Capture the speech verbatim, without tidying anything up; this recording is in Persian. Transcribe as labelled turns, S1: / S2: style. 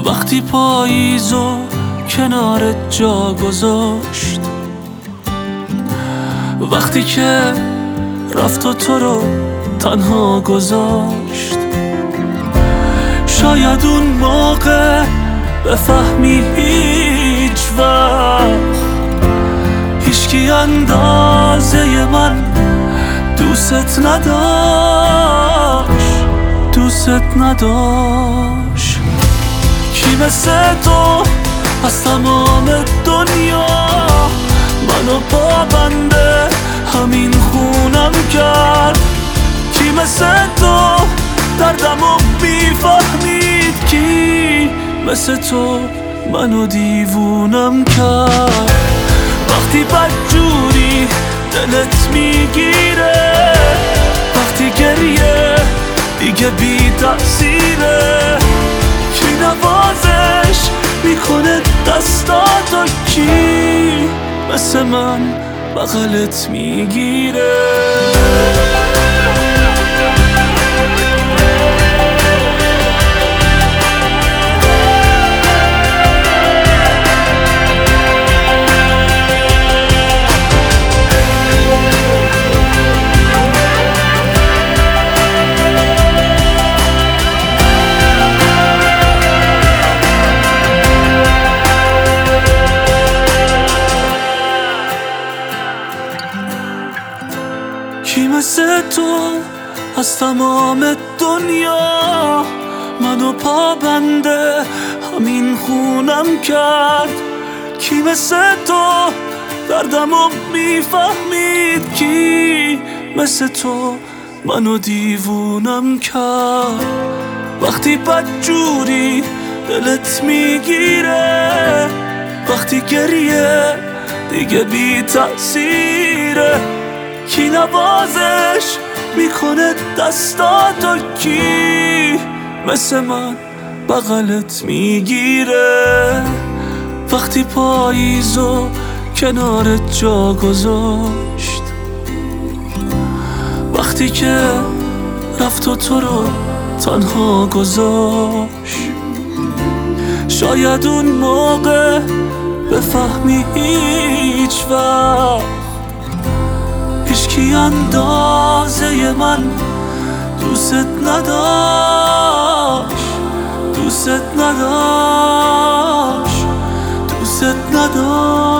S1: وقتی پاییزو کنارت جا گذاشت، وقتی که رفت و تو رو تنها گذاشت. شاید اون موقع بفهمی هیچ وقت هیچکی اندازه من دوست نداشت، دوست نداشت. کی مثل تو از تمام دنیا منو پابنده همین خونم کرد؟ کی مثل تو دردمو بیفهمید؟ کی مثل تو منو دیوونم کرد؟ وقتی بدجوری دلت میگیره، وقتی گریه دیگه بی تأثیره، کی نوازش میکنه دستاتو؟ کی مثل من بغلت میگیره؟ کی مثل تو از تمام دنیا منو پابنده همین خونم کرد؟ کی مثل تو دردمو میفهمید؟ کی مثل تو منو دیوونم کرد؟ وقتی بدجوری دلت میگیره، وقتی گریه دیگه بی تأثیره، کی نوازش میکنه دستاتو؟ کی مثل من بغلت میگیره؟ وقتی پاییزو کنارت جا گذاشت، وقتی که رفت و تو رو تنها گذاشت. شاید اون موقع بفهمی هیچ وقت هیچکی اندازه من دوست نداشت، دوست نداشت، دوست نداشت.